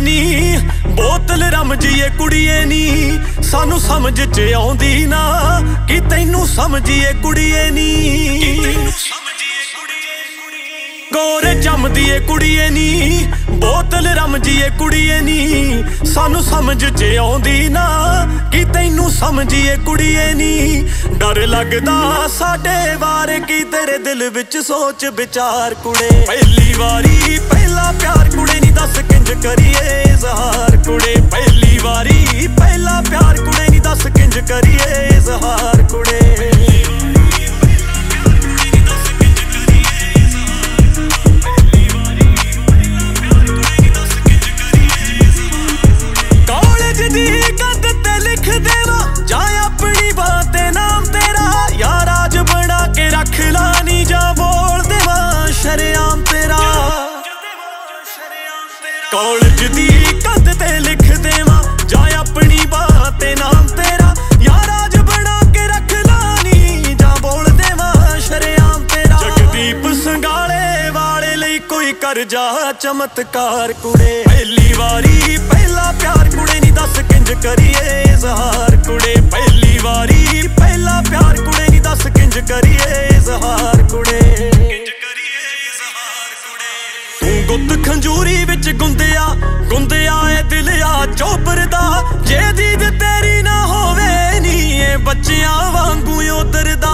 नी बोतल रमजीए कुड़िए नी सानू समझ च आउंदी ना कि तैनू समझिए कुड़िए नी गोरे जमदीए कुड़िए नी बोतल रमजीए कुड़िए नी सानू समझ च आउंदी ना कि तैनू समझिए कुड़िए नी डर लगदा साडे बारे की तेरे दिल विच सोच विचार कुड़े पहली वारी पहला प्यार कुड़े नी दस किंज करिए इज़हार कुड़े पहली वारी पहला प्यार कुड़े नी दस किंज करिए इज़हार कुड़े कॉलेज दी कंध ते लिख देवां जा अपनी बात नाम तेरा यार आज बना के रख लानी जा बोल देवां शरेआम तेरा जगदीप संगाले वाले लई कोई कर जा चमत्कार कुड़े पहली वारी पहला प्यार कुड़े नी दस किंज करिए इज़हार कुड़े पहली वारी पहला प्यार कुड़े नी दस किंज करिए इज़हार कुड़े गुत्त खंजूरी विच गुंदिया गुंदिया ए दिलिया चोपर दा जे दीद तेरी ना होवे नी ए बच्चियां वांगू उतरदा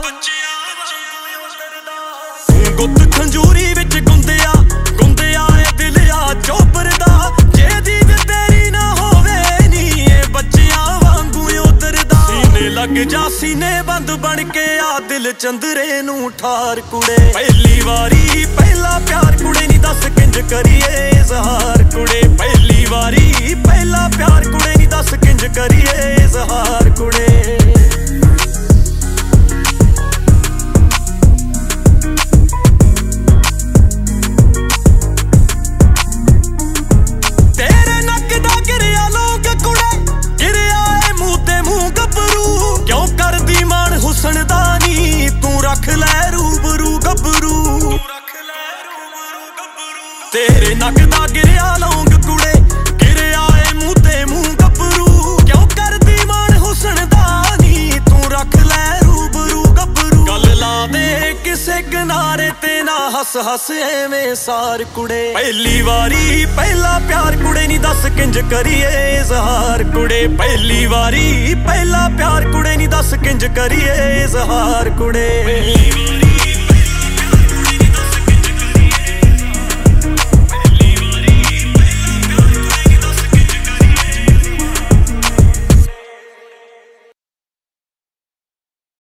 गुत्त खंजूरी विच गुंदिया गुंदिया ए दिलिया चोपर दा जे दीद तेरी ना होवे नी ए बच्चियां वांगू उतरदा सीने लग जा सीने बंद बन के आ दिल चंदरे नू ठार कुड़े पहली वारी पहला प्यार कुड़े नी दस किंज करिए इज़हार कुड़े पहली वारी पहला प्यार कुड़े नी दस किंज करिए इज़हार कुड़े तेरे नक दा गिरिया लोग कुड़े गिरिया ए मूंह ते मूंह गबरू क्यों करदी मान हुसन दा नी तू रख लै रूबरू गबरू तेरे नक दा गिरिया लौंग कुड़े गिरिया ए मूंह ते मूंह गबरू क्यों करदी मान हुसन दा नी तू रख लै रूबरू गबरू गल ला दे किसे किनारे ते ना हस हस एवें सार कुड़े पहली वारी पहला प्यार कुड़े नी दस किंज करिए इज़हार कुड़े पहली वारी पहला प्यार कुड़े नी दस किंज करिए इज़हार कुड़े।